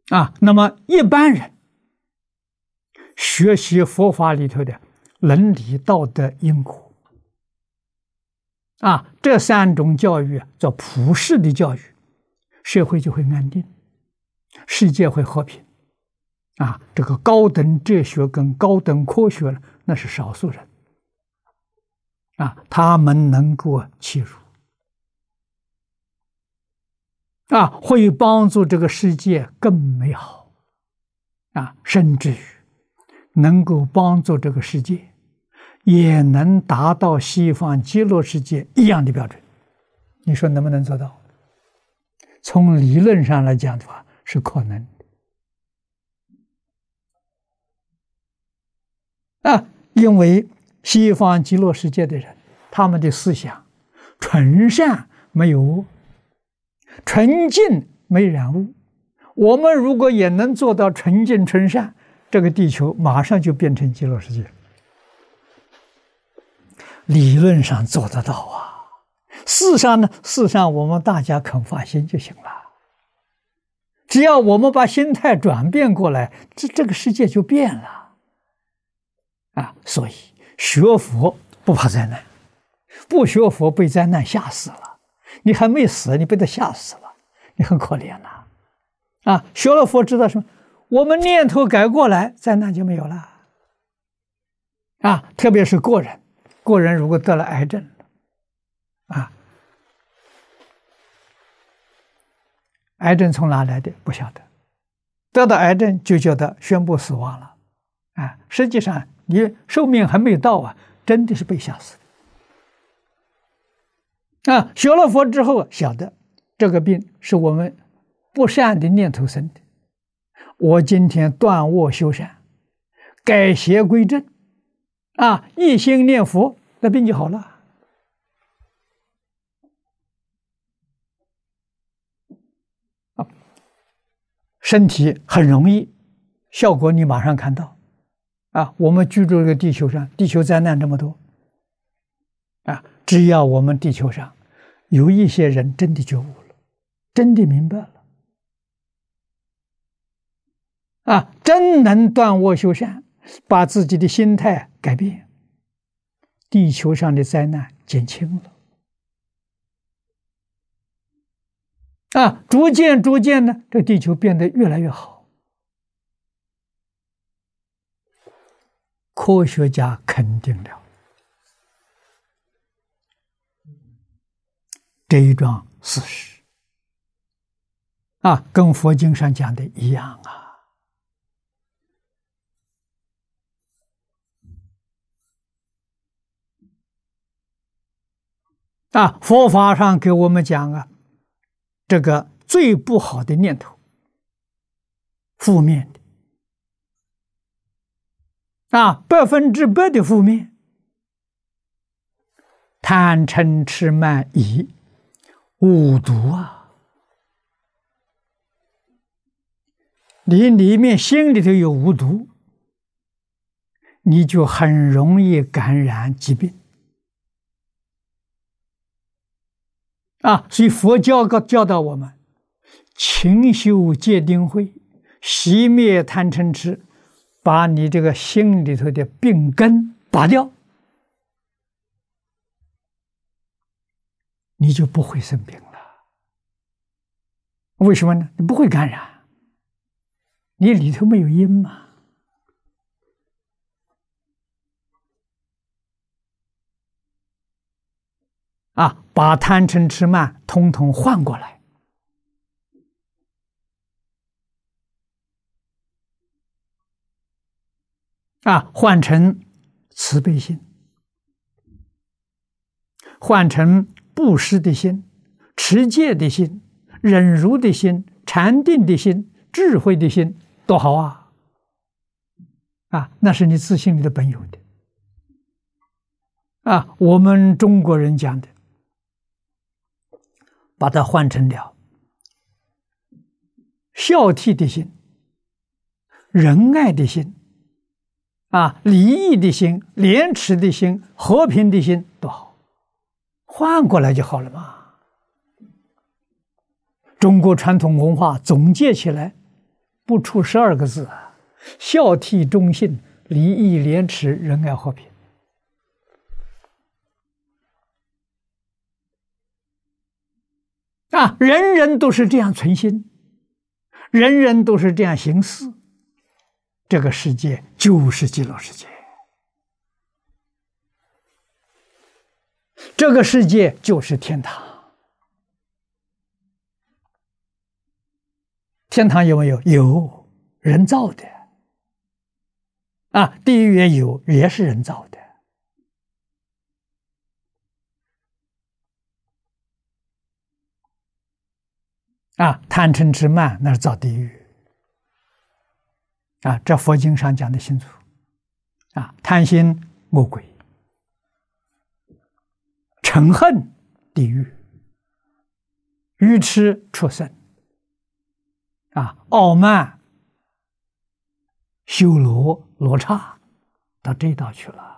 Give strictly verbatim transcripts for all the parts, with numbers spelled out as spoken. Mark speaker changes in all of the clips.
Speaker 1: 啊，那么一般人学习佛法里头的伦理、道德、因果啊，这三种教育叫普世的教育，社会就会安定，世界会和平啊。这个高等哲学跟高等科学呢，那是少数人啊，他们能够切入啊，会帮助这个世界更美好啊，甚至于能够帮助这个世界也能达到西方极乐世界一样的标准。你说能不能做到？从理论上来讲的话，是可能的啊，因为西方极乐世界的人，他们的思想纯善没有污，纯净没染污。我们如果也能做到纯净纯善，这个地球马上就变成极乐世界。理论上做得到啊，事实上呢，事实上我们大家肯发心就行了。只要我们把心态转变过来，这这个世界就变了啊！所以学佛不怕灾难，不学佛被灾难吓死了，你还没死，你被他吓死了，你很可怜呐！啊，学了佛知道什么？我们念头改过来，灾难就没有了啊！特别是个人。个人如果得了癌症啊，癌症从哪来的不晓得，得到癌症就觉得宣布死亡了啊，实际上你寿命还没到啊，真的是被吓死的啊。学了佛之后晓得这个病是我们不善的念头生的，我今天断恶修善，改邪归正啊，一心念佛，那病就好了啊。身体很容易，效果你马上看到啊。我们居住这个地球上，地球灾难这么多啊，只要我们地球上有一些人真的觉悟了，真的明白了啊，真能断恶修善，把自己的心态改变，地球上的灾难减轻了啊，逐渐逐渐呢，这地球变得越来越好。科学家肯定了这一桩事实啊，跟佛经上讲的一样啊。啊，佛法上给我们讲啊，这个最不好的念头，负面的啊，百分之百的负面，贪嗔痴慢疑，五毒啊！你里面心里头有无毒，你就很容易感染疾病。啊，所以佛教教导我们勤修戒定慧，熄灭贪嗔痴，把你这个心里头的病根拔掉，你就不会生病了。为什么呢？你不会感染，你里头没有因嘛。啊，把贪嗔痴慢统统换过来啊，换成慈悲心，换成布施的心、持戒的心、忍辱的心、禅定的心、智慧的心，多好啊！啊，那是你自信里的本有的啊。我们中国人讲的，把它换成了孝悌的心、仁爱的心啊，礼义的心、廉耻的心、和平的心，多好，换过来就好了嘛。中国传统文化总结起来不出十二个字啊：孝悌忠信、礼义廉耻、仁爱和平。啊，人人都是这样存心，人人都是这样行事，这个世界就是极乐世界，这个世界就是天堂。天堂有没有？有，人造的。啊，地狱也有，也是人造的。啊，贪嗔痴慢那是造地狱。啊，这佛经上讲的清楚。啊，贪心恶鬼，嗔恨地狱，愚痴畜生。啊，傲慢修罗罗刹，到这道去了。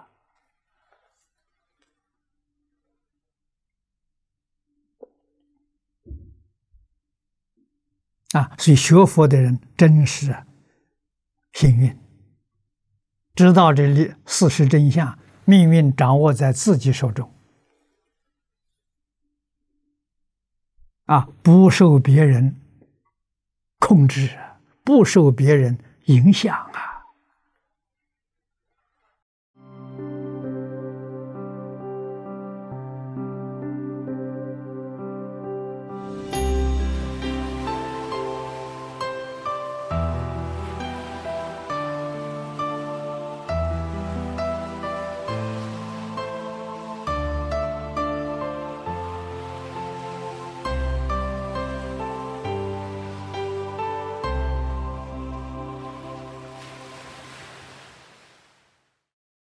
Speaker 1: 啊，所以学佛的人真是幸运，知道这里事实真相，命运掌握在自己手中。啊，不受别人控制，不受别人影响啊。